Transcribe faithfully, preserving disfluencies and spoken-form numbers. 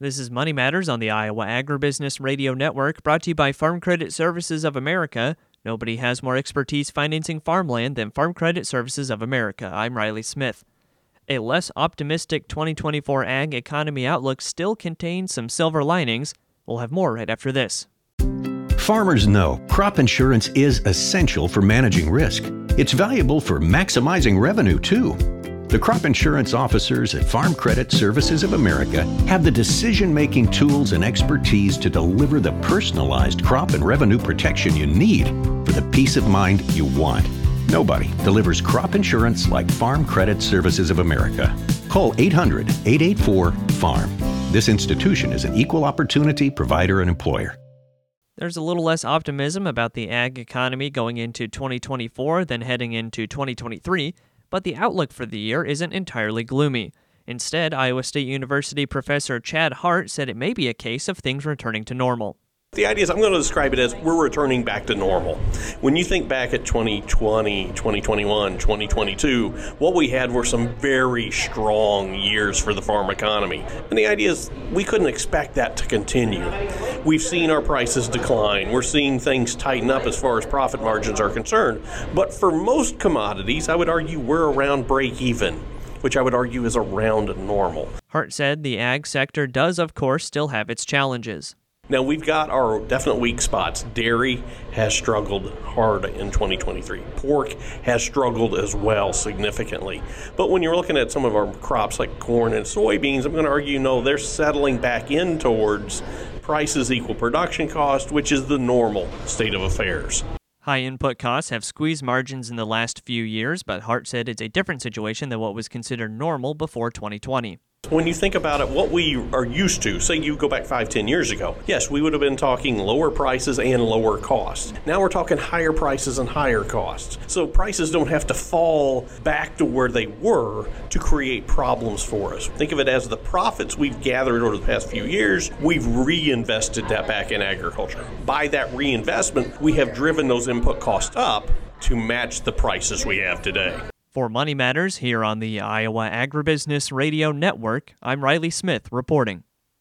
This is Money Matters on the Iowa Agribusiness Radio Network, brought to you by Farm Credit Services of America. Nobody has more expertise financing farmland than Farm Credit Services of America. I'm Riley Smith. A less optimistic twenty twenty-four ag economy outlook still contains some silver linings. We'll have more right after this. Farmers know crop insurance is essential for managing risk. It's valuable for maximizing revenue, too. The crop insurance officers at Farm Credit Services of America have the decision-making tools and expertise to deliver the personalized crop and revenue protection you need for the peace of mind you want. Nobody delivers crop insurance like Farm Credit Services of America. Call eight hundred, eight eight four, farm. This institution is an equal opportunity provider and employer. There's a little less optimism about the ag economy going into twenty twenty-four than heading into twenty twenty-three, but the outlook for the year isn't entirely gloomy. Instead, Iowa State University professor Chad Hart said it may be a case of things returning to normal. The idea is, I'm going to describe it as we're returning back to normal. When you think back at twenty twenty, twenty twenty-one, twenty twenty-two, what we had were some very strong years for the farm economy. And the idea is we couldn't expect that to continue. We've seen our prices decline. We're seeing things tighten up as far as profit margins are concerned. But for most commodities, I would argue we're around break even, which I would argue is around normal. Hart said the ag sector does, of course, still have its challenges. Now, we've got our definite weak spots. Dairy has struggled hard in twenty twenty-three. Pork has struggled as well significantly. But when you're looking at some of our crops like corn and soybeans, I'm going to argue, no, they're settling back in towards prices equal production cost, which is the normal state of affairs. High input costs have squeezed margins in the last few years, but Hart said it's a different situation than what was considered normal before twenty twenty. When you think about it, what we are used to, say you go back five, ten years ago, yes, we would have been talking lower prices and lower costs. Now we're talking higher prices and higher costs. So prices don't have to fall back to where they were to create problems for us. Think of it as the profits we've gathered over the past few years, we've reinvested that back in agriculture. By that reinvestment, we have driven those input costs up to match the prices we have today. For Money Matters here on the Iowa Agribusiness Radio Network, I'm Riley Smith reporting.